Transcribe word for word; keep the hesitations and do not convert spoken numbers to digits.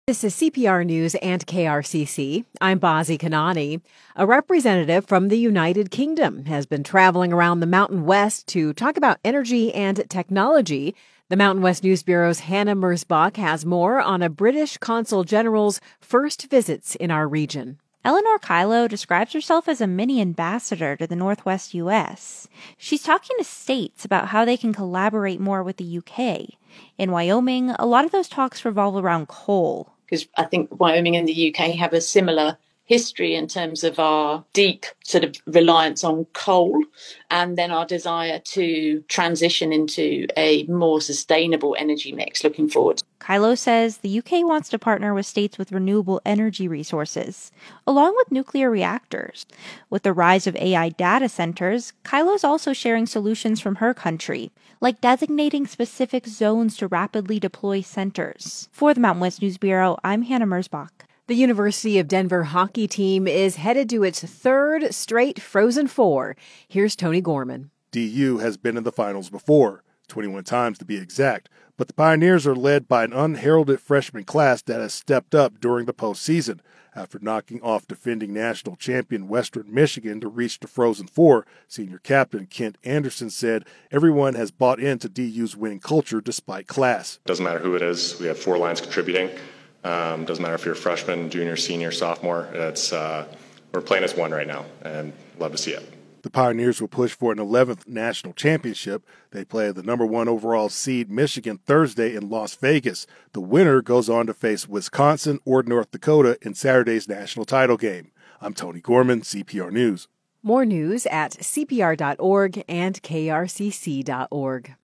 This is C P R News and K R C C. I'm Bazi Kanani. A representative from the United Kingdom has been traveling around the Mountain West to talk about energy and technology. The Mountain West News Bureau's Hannah Mersbach has more on a British Consul General's first visits in our region. Eleanor Kylo describes herself as a mini ambassador to the Northwest U S. She's talking to states about how they can collaborate more with the U K. In Wyoming, a lot of those talks revolve around coal. Because I think Wyoming and the U K have a similar history in terms of our deep sort of reliance on coal and then our desire to transition into a more sustainable energy mix looking forward. Kylo says the U K wants to partner with states with renewable energy resources, along with nuclear reactors. With the rise of A I data centers, Kylo's also sharing solutions from her country, like designating specific zones to rapidly deploy centers. For the Mountain West News Bureau, I'm Hannah Mersbach. The University of Denver hockey team is headed to its third straight Frozen Four. Here's Tony Gorman. D U has been in the finals before, twenty-one times to be exact, but the Pioneers are led by an unheralded freshman class that has stepped up during the postseason. After knocking off defending national champion Western Michigan to reach the Frozen Four, senior captain Kent Anderson said everyone has bought into D U's winning culture despite class. Doesn't matter who it is. We have four lines contributing. Um, doesn't matter if you're a freshman, junior, senior, sophomore. It's uh, we're playing as one right now, and love to see it. The Pioneers will push for an eleventh national championship. They play the number one overall seed Michigan Thursday in Las Vegas. The winner goes on to face Wisconsin or North Dakota in Saturday's national title game. I'm Tony Gorman, C P R News. More news at C P R dot org and K R C C dot org.